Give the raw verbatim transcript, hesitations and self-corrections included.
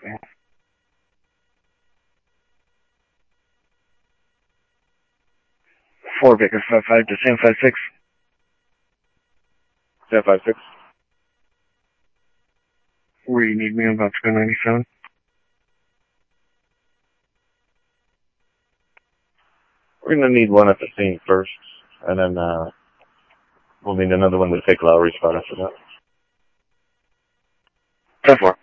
Four Baker five five to Sam five six. Sam five six. Where you need me, I'm about to go ninety-seven. We're gonna need one at the scene first, and then uh, we'll need another one to take Lowry's spot after that. ten four.